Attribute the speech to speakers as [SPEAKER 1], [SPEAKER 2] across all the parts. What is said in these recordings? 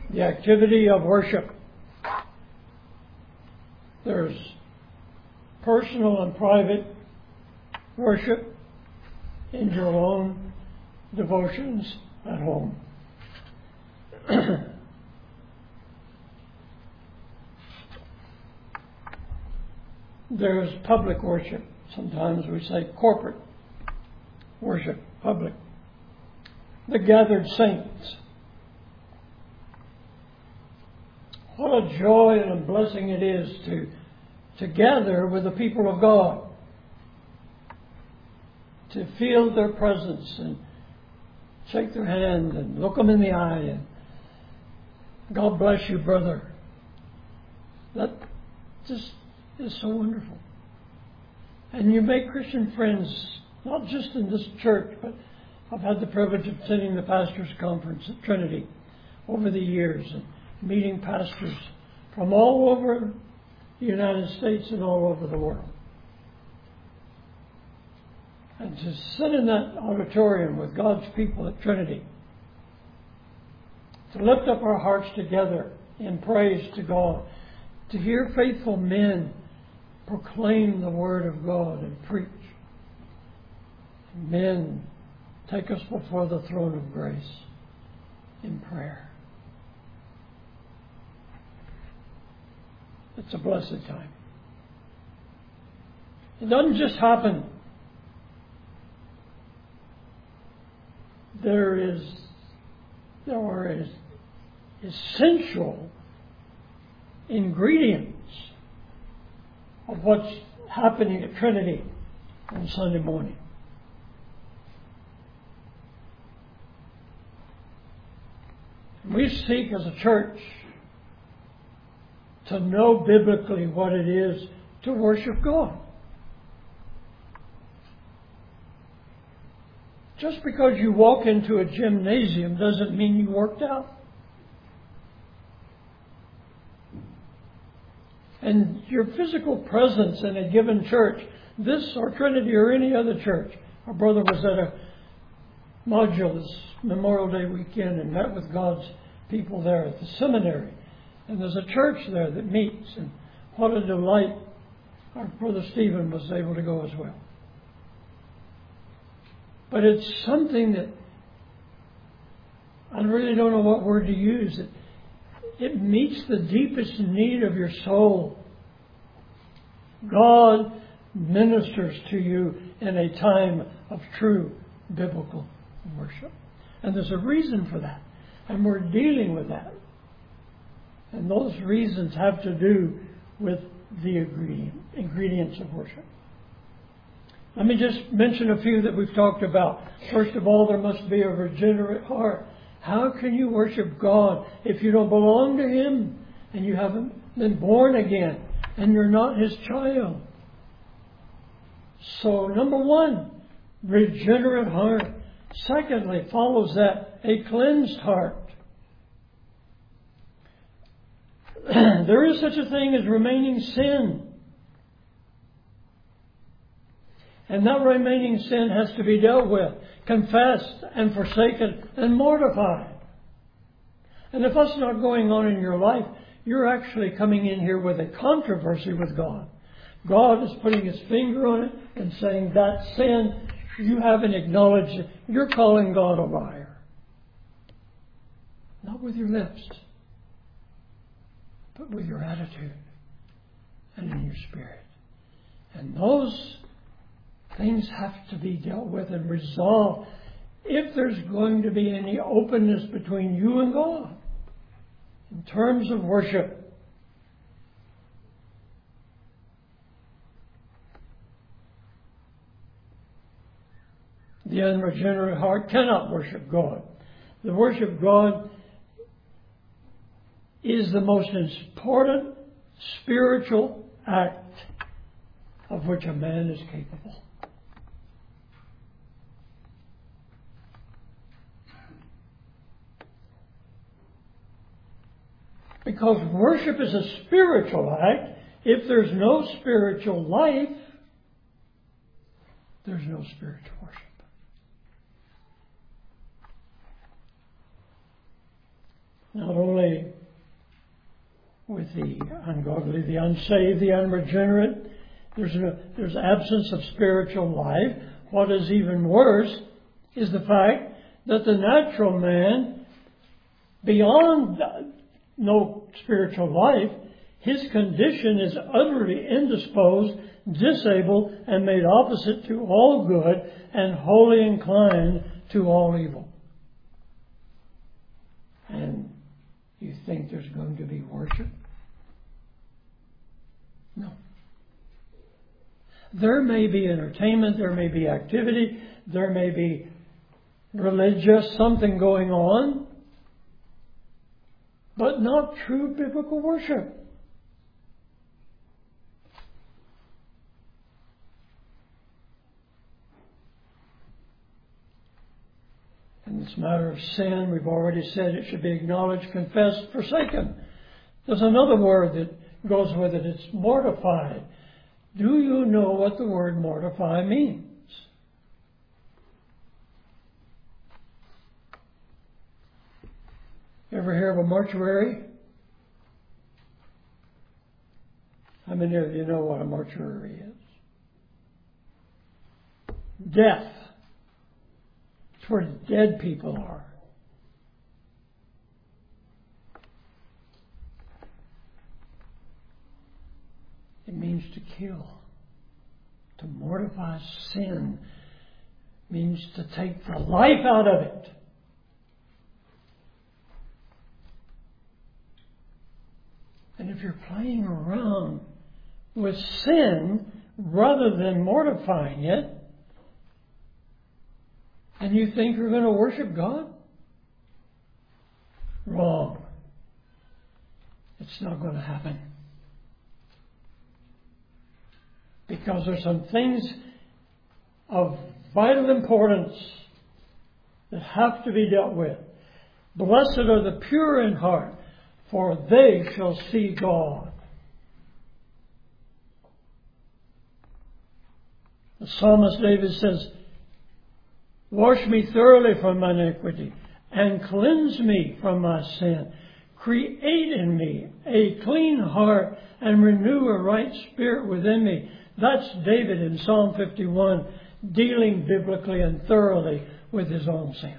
[SPEAKER 1] the activity of worship. There's personal and private worship in your own devotions at home. There's public worship. Sometimes we say corporate worship, public. The gathered saints. What a joy and a blessing it is to gather with the people of God. To feel their presence and shake their hand and look them in the eye and God bless you, brother. That just is so wonderful. And you make Christian friends, not just in this church, but I've had the privilege of attending the Pastors' Conference at Trinity over the years and meeting pastors from all over the United States and all over the world. And to sit in that auditorium with God's people at Trinity, to lift up our hearts together in praise to God, to hear faithful men proclaim the Word of God and preach. Men take us before the throne of grace in prayer. It's a blessed time. It doesn't just happen. There are essential ingredients of what's happening at Trinity on Sunday morning. We seek as a church to know biblically what it is to worship God. Just because you walk into a gymnasium doesn't mean you worked out. And your physical presence in a given church, this or Trinity or any other church. Our brother was at a module this Memorial Day weekend and met with God's people there at the seminary. And there's a church there that meets. And what a delight. Our brother Stephen was able to go as well. But it's something that I really don't know what word to use. It meets the deepest need of your soul. God ministers to you in a time of true biblical worship. And there's a reason for that. And we're dealing with that. And those reasons have to do with the ingredients of worship. Let me just mention a few that we've talked about. First of all, there must be a regenerate heart. How can you worship God if you don't belong to Him and you haven't been born again and you're not His child? So, number one, regenerate heart. Secondly, follows that, a cleansed heart. There is such a thing as remaining sin. And that remaining sin has to be dealt with, confessed and forsaken and mortified. And if that's not going on in your life, you're actually coming in here with a controversy with God. God is putting His finger on it and saying that sin, you haven't acknowledged it. You're calling God a liar. Not with your lips, but with your attitude and in your spirit. And those things have to be dealt with and resolved if there's going to be any openness between you and God in terms of worship. The unregenerate heart cannot worship God. The worship of God is the most important spiritual act of which a man is capable. Because worship is a spiritual act. If there's no spiritual life, there's no spiritual worship. Not only the ungodly, the unsaved, the unregenerate. There's absence of spiritual life. What is even worse is the fact that the natural man, beyond no spiritual life, his condition is utterly indisposed, disabled, and made opposite to all good, and wholly inclined to all evil. And you think there's going to be worship? No. There may be entertainment, there may be activity, there may be religious something going on, but not true biblical worship. In this matter of sin, we've already said it should be acknowledged, confessed, forsaken. There's another word that goes with it. It's mortified. Do you know what the word mortify means? Ever hear of a mortuary? How many of you know what a mortuary is? Death. It's where dead people are. It means to kill. To mortify sin means to take the life out of it. And if you're playing around with sin rather than mortifying it, and you think you're going to worship God, wrong. It's not going to happen. Because there's some things of vital importance that have to be dealt with. Blessed are the pure in heart, for they shall see God. The psalmist David says, wash me thoroughly from my iniquity and cleanse me from my sin. Create in me a clean heart and renew a right spirit within me. That's David in Psalm 51 dealing biblically and thoroughly with his own sin.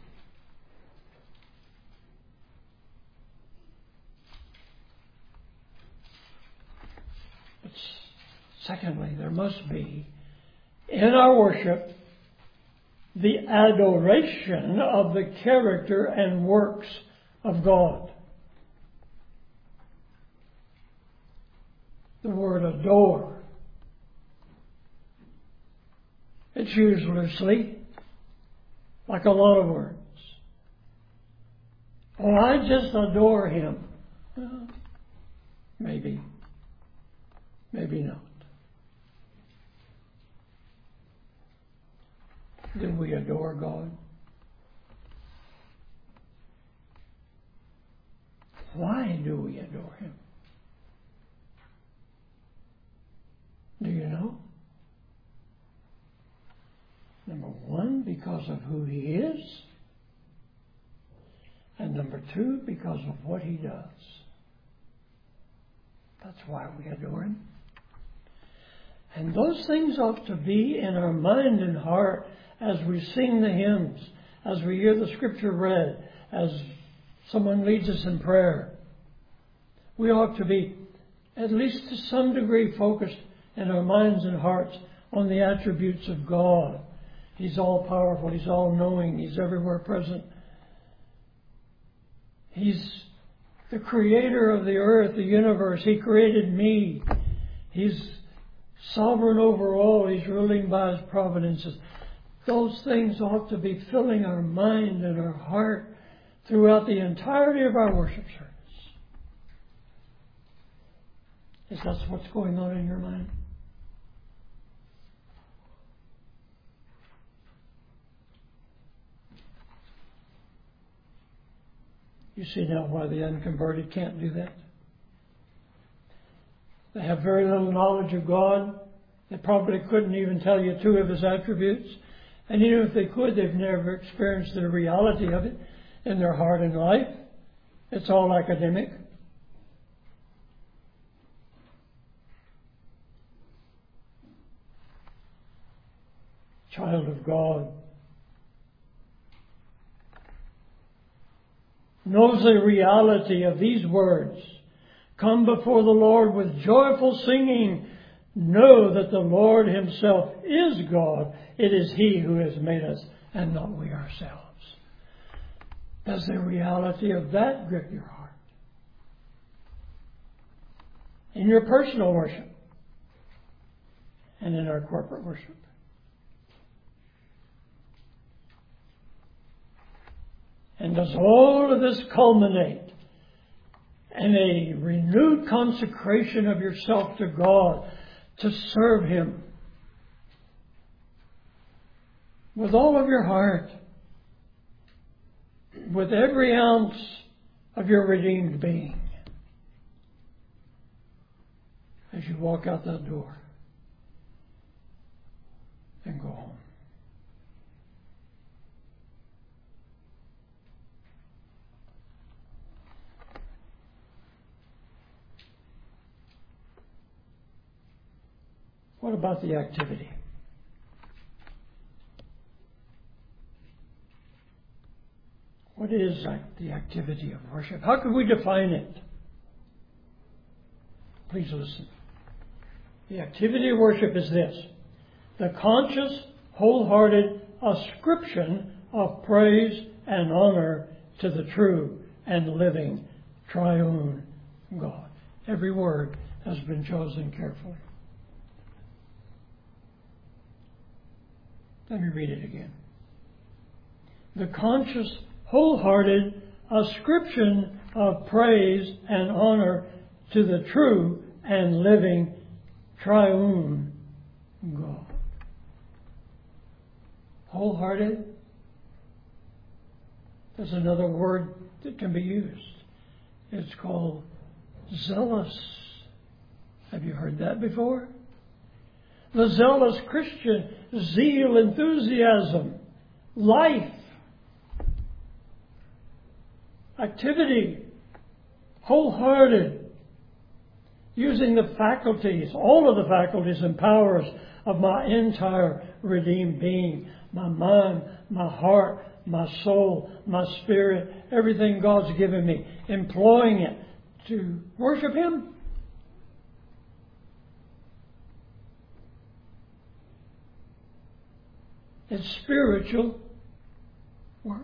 [SPEAKER 1] But secondly, there must be in our worship the adoration of the character and works of God. The word adore. It's used loosely, like a lot of words. Oh, I just adore him. Maybe. Maybe not. Do we adore God? Why do we adore him? Do you know? Number one, because of who he is. And number two, because of what he does. That's why we adore him. And those things ought to be in our mind and heart as we sing the hymns, as we hear the scripture read, as someone leads us in prayer. We ought to be, at least to some degree, focused in our minds and hearts on the attributes of God. He's all powerful. He's all knowing. He's everywhere present. He's the creator of the earth, the universe. He created me. He's sovereign over all. He's ruling by his providences. Those things ought to be filling our mind and our heart throughout the entirety of our worship service. Is that what's going on in your mind? You see now why the unconverted can't do that. They have very little knowledge of God. They probably couldn't even tell you two of his attributes. And even if they could, they've never experienced the reality of it in their heart and life. It's all academic. child of God, knows the reality of these words. Come before the Lord with joyful singing. Know that the Lord Himself is God. It is He who has made us and not we ourselves. Does the reality of that grip your heart? In your personal worship and in our corporate worship. And does all of this culminate in a renewed consecration of yourself to God to serve Him with all of your heart, with every ounce of your redeemed being, as you walk out that door and go home? What about the activity? What is the activity of worship? How can we define it? Please listen. The activity of worship is this: the conscious, wholehearted ascription of praise and honor to the true and living triune God. Every word has been chosen carefully. Let me read it again. The conscious, wholehearted ascription of praise and honor to the true and living triune God. Wholehearted. There's another word that can be used. It's called zealous. Have you heard that before? The zealous Christian, zeal, enthusiasm, life, activity, wholehearted, using the faculties, all of the faculties and powers of my entire redeemed being, my mind, my heart, my soul, my spirit, everything God's given me, employing it to worship Him. It's spiritual work.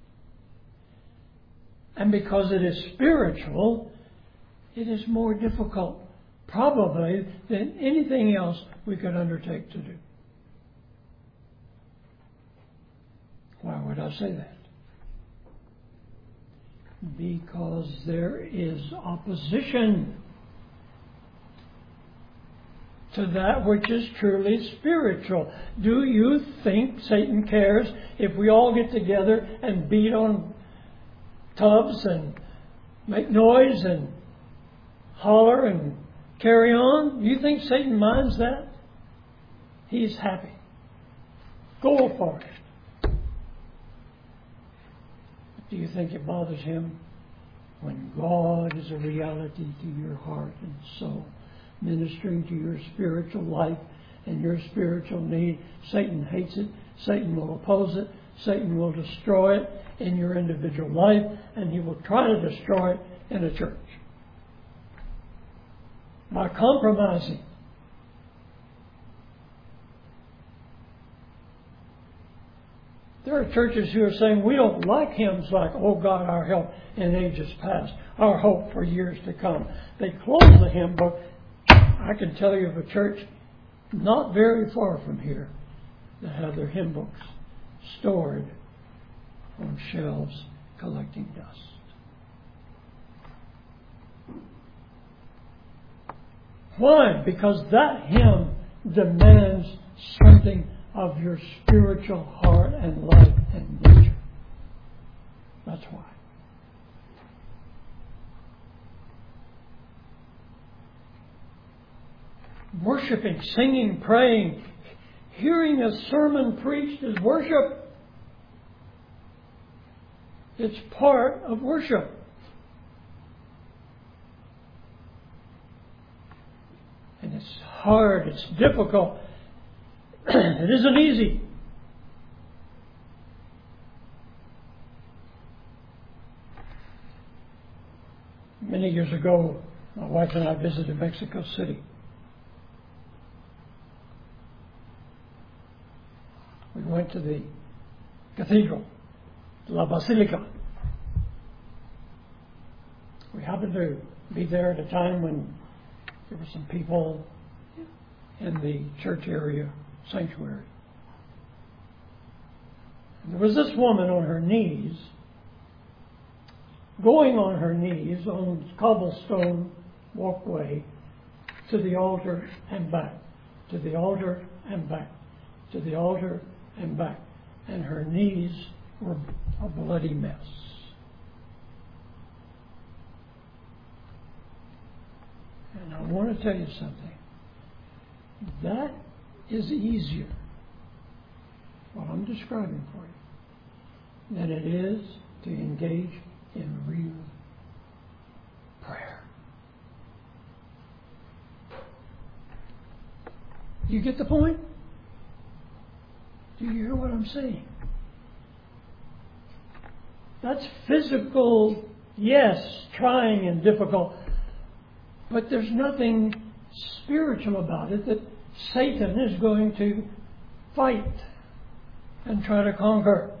[SPEAKER 1] And because it is spiritual, it is more difficult, probably, than anything else we could undertake to do. Why would I say that? Because there is opposition to that which is truly spiritual. Do you think Satan cares if we all get together and beat on tubs and make noise and holler and carry on? Do you think Satan minds that? He's happy. Go for it. Do you think it bothers him when God is a reality to your heart and soul, ministering to your spiritual life and your spiritual need? Satan hates it. Satan will oppose it. Satan will destroy it in your individual life, and he will try to destroy it in a church by compromising. There are churches who are saying, we don't like hymns like, "Oh God, our help in ages past, our hope for years to come." They close the hymn book. I can tell you of a church not very far from here that have their hymn books stored on shelves collecting dust. Why? Because that hymn demands something of your spiritual heart and life and nature. That's why. Worshipping, singing, praying, hearing a sermon preached is worship. It's part of worship. And it's hard, it's difficult. It isn't easy. Many years ago, my wife and I visited Mexico City. We went to the cathedral, La Basilica. We happened to be there at a time when there were some people in the church area sanctuary. And there was this woman on her knees, going on her knees on cobblestone walkway to the altar and back, to the altar and back, to the altar and back. And her knees were a bloody mess. And I want to tell you something. That is easier, what I'm describing for you, than it is to engage in real prayer. You get the point? Do you hear what I'm saying? That's physical, yes, trying and difficult, but there's nothing spiritual about it that Satan is going to fight and try to conquer.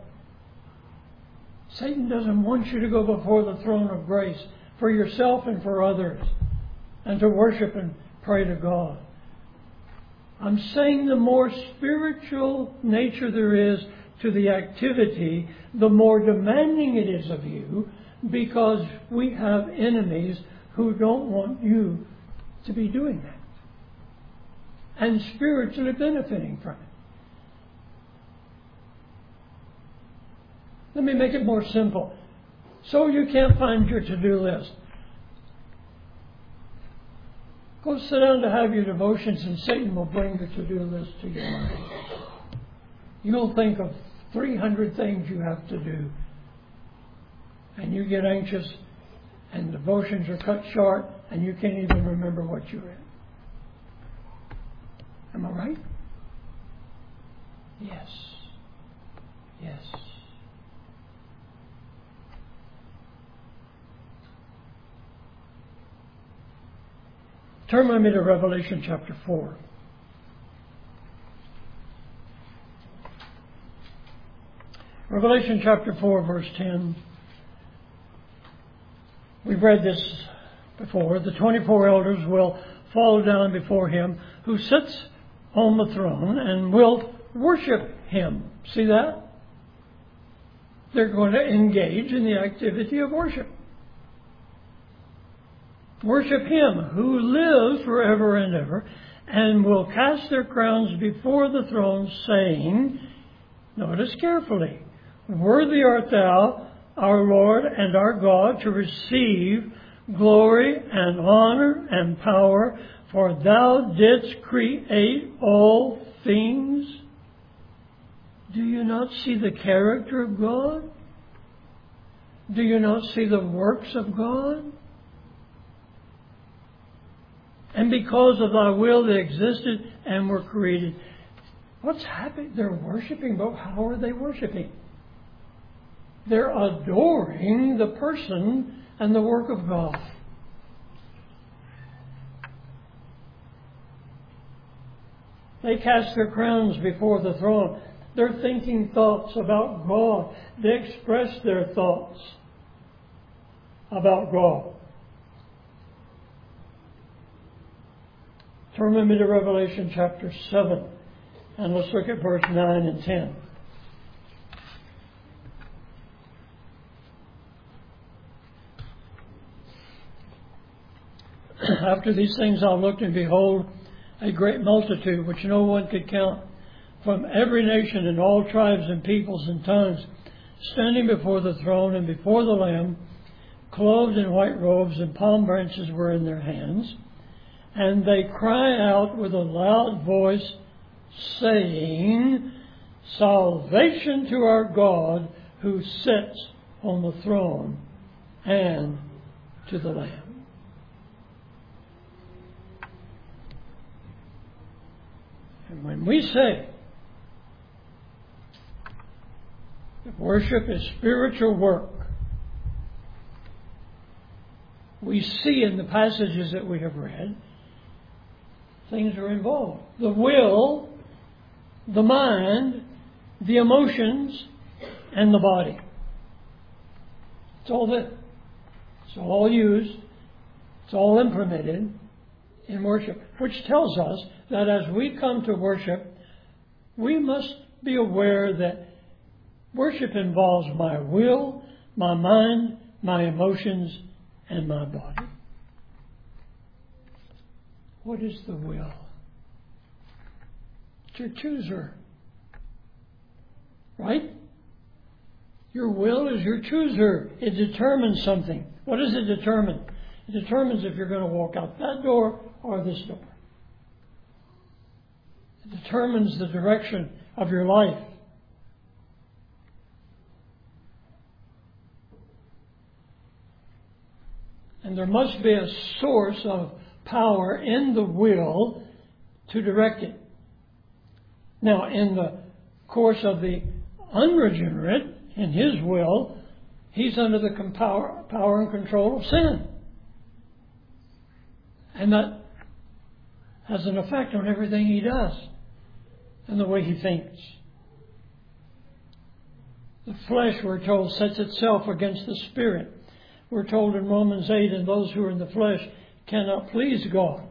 [SPEAKER 1] Satan doesn't want you to go before the throne of grace for yourself and for others and to worship and pray to God. I'm saying the more spiritual nature there is to the activity, the more demanding it is of you, because we have enemies who don't want you to be doing that and spiritually benefiting from it. Let me make it more simple. So you can't find your to-do list. Go sit down to have your devotions and Satan will bring the to-do list to your mind. You'll think of 300 things you have to do. And you get anxious and devotions are cut short and you can't even remember what you're in. Am I right? Yes. Yes. Turn with me to Revelation chapter 4. Revelation chapter 4, verse 10. We've read this before. The 24 elders will fall down before him who sits on the throne and will worship him. See that? They're going to engage in the activity of worship. Worship him who lives forever and ever, and will cast their crowns before the throne, saying, notice carefully, worthy art thou, our Lord and our God, to receive glory and honor and power, for thou didst create all things. Do you not see the character of God? Do you not see the works of God? And because of thy will they existed and were created. What's happening? They're worshiping, but how are they worshiping? They're adoring the person and the work of God. They cast their crowns before the throne. They're thinking thoughts about God. They express their thoughts about God. Turn with me to Revelation chapter 7, and let's look at verse 9 and 10. After these things I looked, and behold, a great multitude, which no one could count, from every nation and all tribes and peoples and tongues, standing before the throne and before the Lamb, clothed in white robes, and palm branches were in their hands. And they cry out with a loud voice, saying, salvation to our God who sits on the throne and to the Lamb. And when we say that worship is spiritual work, we see in the passages that we have read, things are involved. The will, the mind, the emotions, and the body. It's all there. It's all used. It's all implemented in worship, which tells us that as we come to worship, we must be aware that worship involves my will, my mind, my emotions, and my body. What is the will? It's your chooser. Right? Your will is your chooser. It determines something. What does it determine? It determines if you're going to walk out that door or this door. It determines the direction of your life. And there must be a source of power in the will to direct it. Now, in the course of the unregenerate, in his will, he's under the power and control of sin. And that has an effect on everything he does and the way he thinks. The flesh, we're told, sets itself against the Spirit. We're told in Romans 8, and those who are in the flesh cannot please God.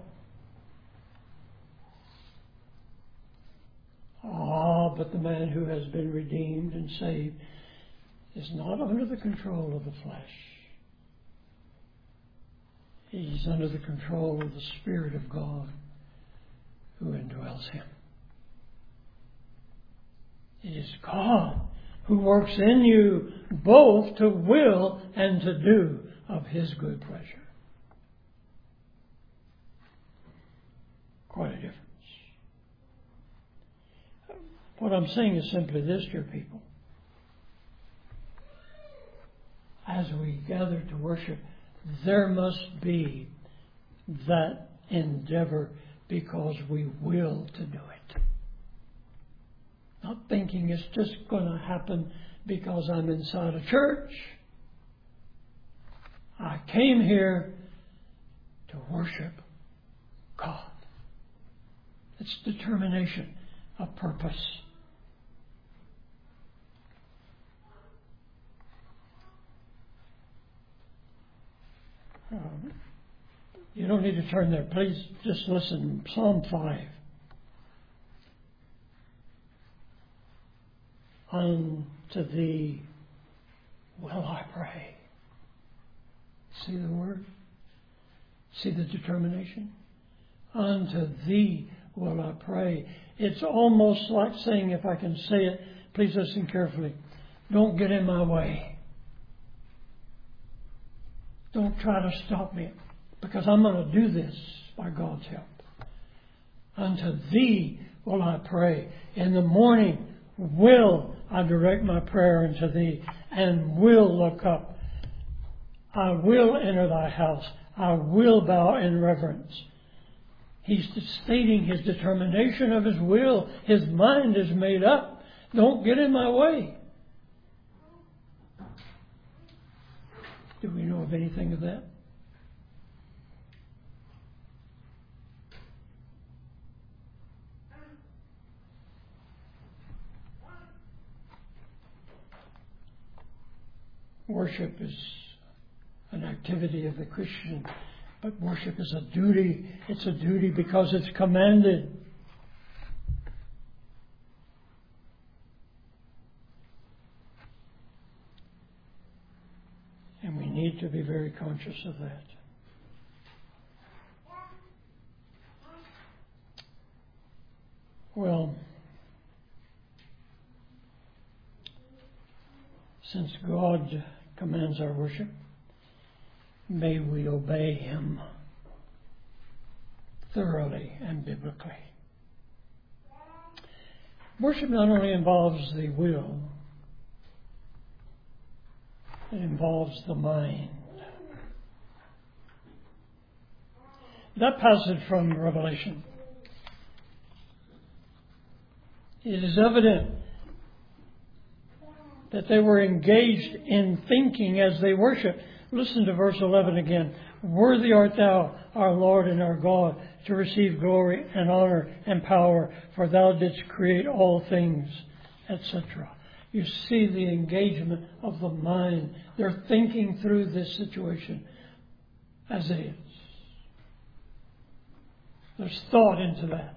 [SPEAKER 1] But the man who has been redeemed and saved is not under the control of the flesh. He's under the control of the Spirit of God who indwells him. It is God who works in you both to will and to do of his good pleasure. Quite a difference. What I'm saying is simply this, dear people. As we gather to worship, there must be that endeavor because we will to do it. Not thinking it's just going to happen because I'm inside a church. I came here to worship God. It's determination, a purpose. You don't need to turn there. Please just listen. Psalm 5. Unto thee will I pray. See the word? See the determination? Unto thee will I pray. It's almost like saying, if I can say it, please listen carefully. Don't get in my way. Don't try to stop me, because I'm going to do this by God's help. Unto thee will I pray. In the morning will I direct my prayer unto thee, and will look up. I will enter thy house. I will bow in reverence. He's stating his determination of his will. His mind is made up. Don't get in my way. Do we know of anything of that? Worship is an activity of the Christian, but worship is a duty. It's a duty because it's commanded. And we need to be very conscious of that. Well, since God commands our worship, may we obey him thoroughly and biblically. Worship not only involves the will, it involves the mind. That passage from Revelation, it is evident that they were engaged in thinking as they worshiped. Listen to verse 11 again. Worthy art thou, our Lord and our God, to receive glory and honor and power, for thou didst create all things, etc. You see the engagement of the mind. They're thinking through this situation as it is. There's thought into that.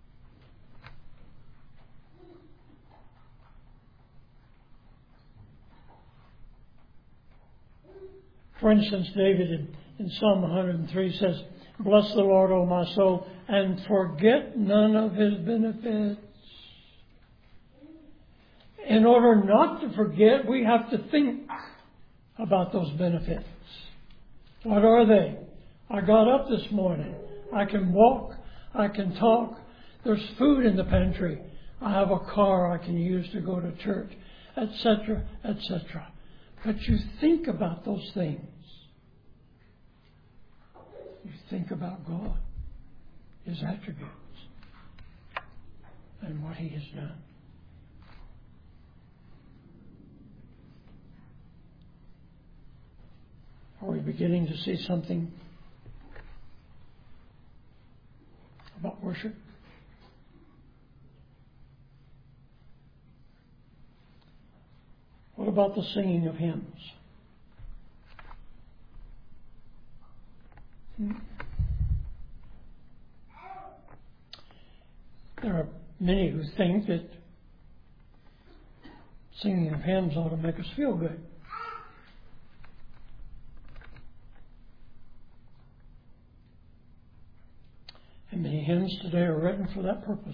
[SPEAKER 1] For instance, David in Psalm 103 says, Bless the Lord, O my soul, and forget none of His benefits. In order not to forget, we have to think about those benefits. What are they? I got up this morning. I can walk. I can talk. There's food in the pantry. I have a car I can use to go to church, etc., etc. But you think about those things. You think about God, His attributes, and what He has done. Are we beginning to see something about worship? What about the singing of hymns? There are many who think that singing of hymns ought to make us feel good. And many hymns today are written for that purpose.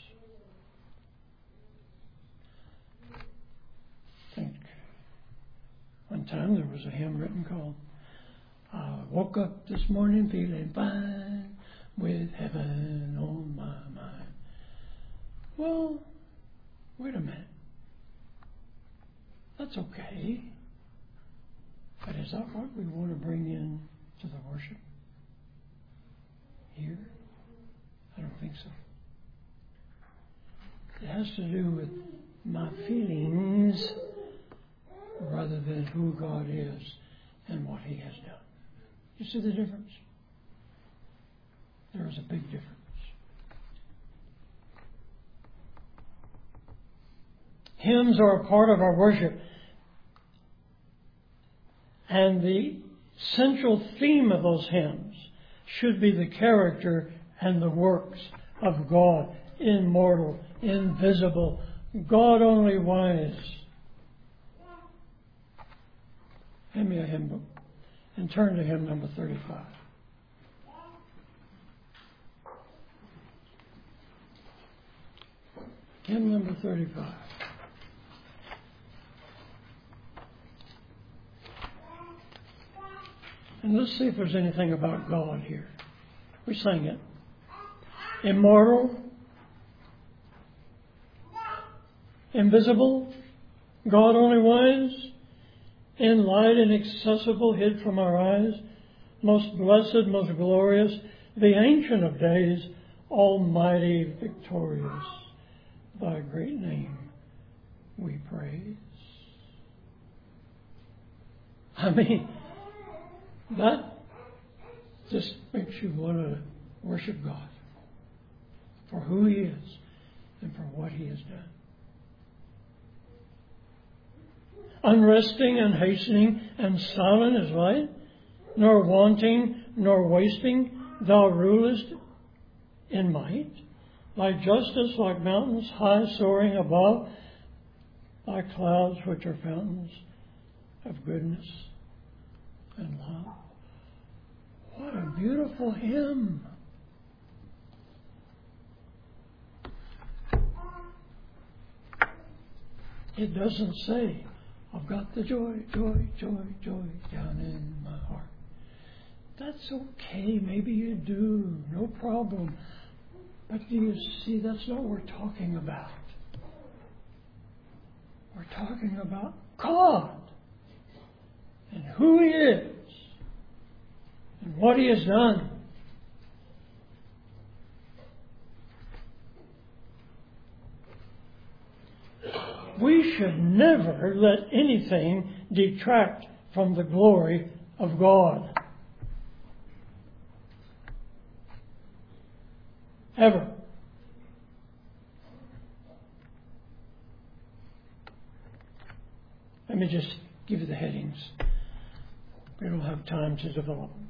[SPEAKER 1] I think one time there was a hymn written called I woke up this morning feeling fine with heaven on my mind. Well, wait a minute. That's okay. But is that what we want to bring in to the worship here? I don't think so. It has to do with my feelings rather than who God is and what He has done. You see the difference? There is a big difference. Hymns are a part of our worship. And the central theme of those hymns should be the character and the works of God, immortal, invisible, God only wise. Hand me a hymn book and turn to hymn number 35. Hymn number 35. And let's see if there's anything about God here. We sang it. Immortal, invisible, God only wise, in light inaccessible, hid from our eyes, most blessed, most glorious, the Ancient of Days, almighty, victorious, thy great name we praise. I mean, that just makes you want to worship God for who He is and for what He has done. Unresting and hastening and silent as light, nor wanting nor wasting, thou rulest in might. Thy justice like mountains high soaring above, thy clouds which are fountains of goodness and love. What a beautiful hymn. It doesn't say, I've got the joy, joy, joy, joy down in my heart. That's okay. Maybe you do. No problem. But do you see, that's not what we're talking about. We're talking about God and who He is and what He has done. We should never let anything detract from the glory of God. Ever. Let me just give you the headings. We don't have time to develop them.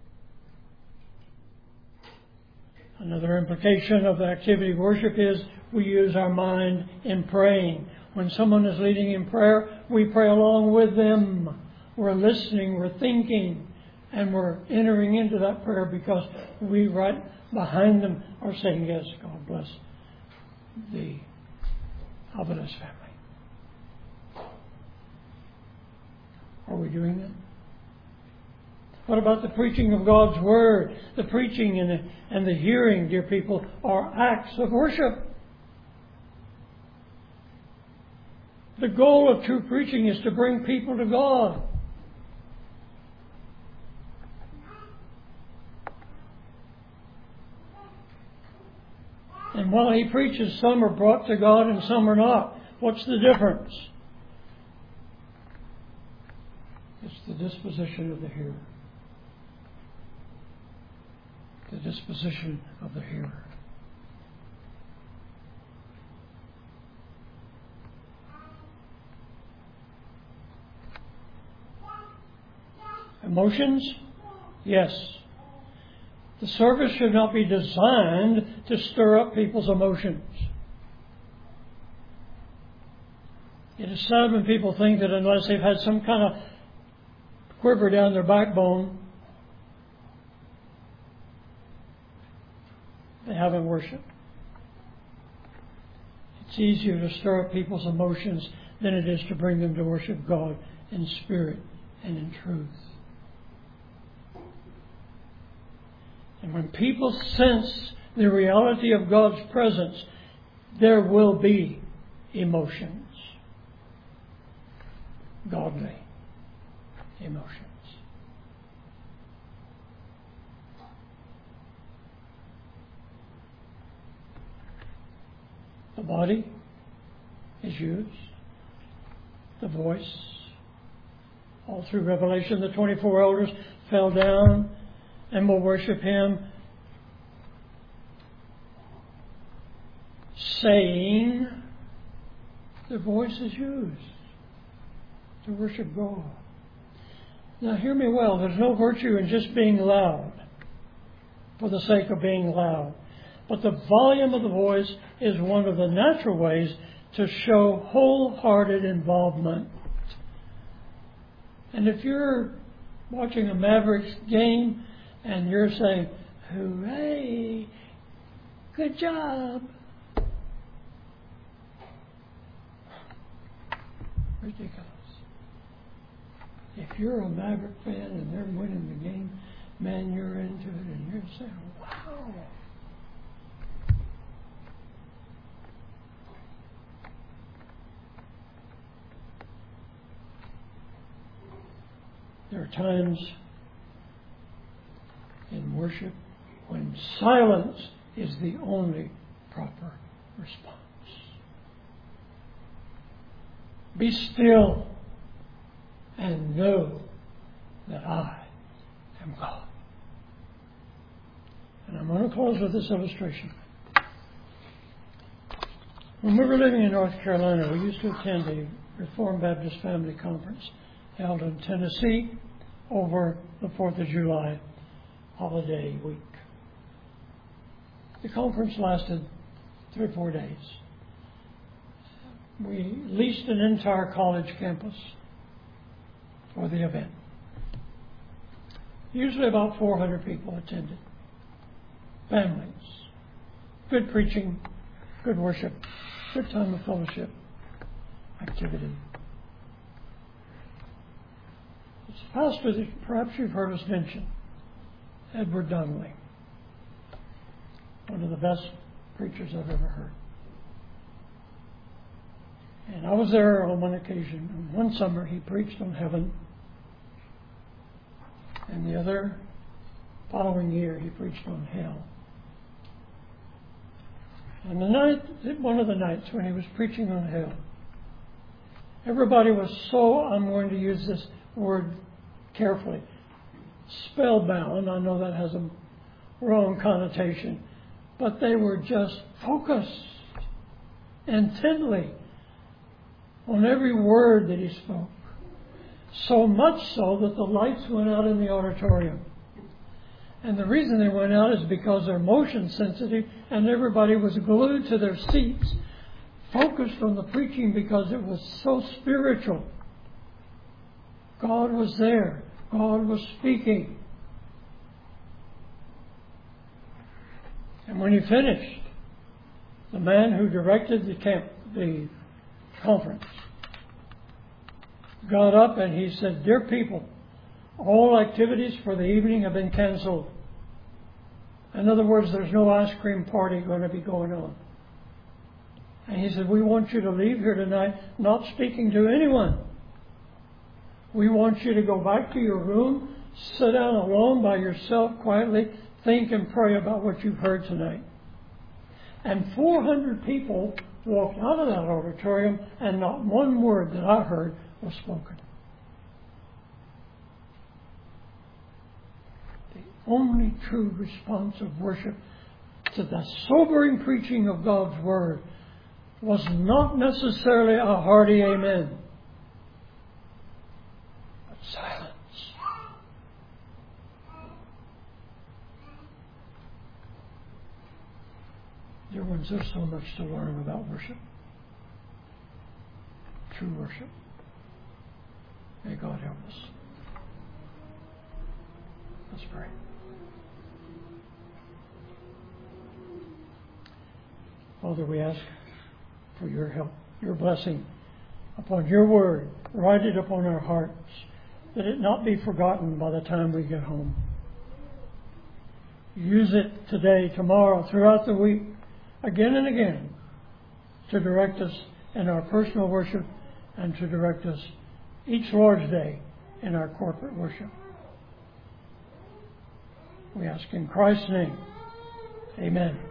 [SPEAKER 1] Another implication of the activity of worship is we use our mind in praying. When someone is leading in prayer, we pray along with them. We're listening, we're thinking, and we're entering into that prayer because we right behind them are saying, yes, God bless the Alvarez family. Are we doing that? What about the preaching of God's Word? The preaching and the hearing, dear people, are acts of worship. The goal of true preaching is to bring people to God. And while he preaches, some are brought to God and some are not. What's the difference? It's the disposition of the hearer. The disposition of the hearer. Emotions? Yes. The service should not be designed to stir up people's emotions. It is sad when people think that unless they've had some kind of quiver down their backbone, they haven't worshiped. It's easier to stir up people's emotions than it is to bring them to worship God in spirit and in truth. And when people sense the reality of God's presence, there will be emotions. Godly emotions. The body is used. The voice. All through Revelation, the 24 elders fell down and will worship Him, saying, the voice is used to worship God. Now hear me well, there's no virtue in just being loud for the sake of being loud. But the volume of the voice is one of the natural ways to show wholehearted involvement. And if you're watching a Mavericks game and you're saying, hooray, good job, ridiculous. If you're a Maverick fan and they're winning the game, man, you're into it and you're saying, wow. There are times in worship when silence is the only proper response. Be still and know that I am God. And I'm going to close with this illustration. When we were living in North Carolina, we used to attend a Reformed Baptist Family Conference held in Tennessee over the 4th of July holiday week. The conference lasted 3 or 4 days. We leased an entire college campus for the event. Usually about 400 people attended. Families. Good preaching, good worship, good time of fellowship, activity. It's a pastor that perhaps you've heard us mention, Edward Donnelly, one of the best preachers I've ever heard. And I was there on one occasion. One summer he preached on heaven, and the other following year he preached on hell. And one of the nights when he was preaching on hell, everybody was so, I'm going to use this word carefully, spellbound. I know that has a wrong connotation, but they were just focused intently on every word that he spoke. So much so that the lights went out in the auditorium. And the reason they went out is because they're motion sensitive and everybody was glued to their seats, focused on the preaching because it was so spiritual. God was there. God was speaking. And when he finished, the man who directed the conference got up and he said, "Dear people, all activities for the evening have been canceled." In other words, there's no ice cream party going to be going on. And he said, "We want you to leave here tonight not speaking to anyone. We want you to go back to your room, sit down alone by yourself quietly, think and pray about what you've heard tonight." And 400 people walked out of that auditorium and not one word that I heard was spoken. The only true response of worship to the sobering preaching of God's Word was not necessarily a hearty amen, but silence. Dear ones, there's so much to learn about worship. True worship. May God help us. Let's pray. Father, we ask for your help, your blessing upon your word. Write it upon our hearts, that it not be forgotten by the time we get home. Use it today, tomorrow, throughout the week, again and again, to direct us in our personal worship and to direct us each Lord's Day in our corporate worship. We ask in Christ's name. Amen.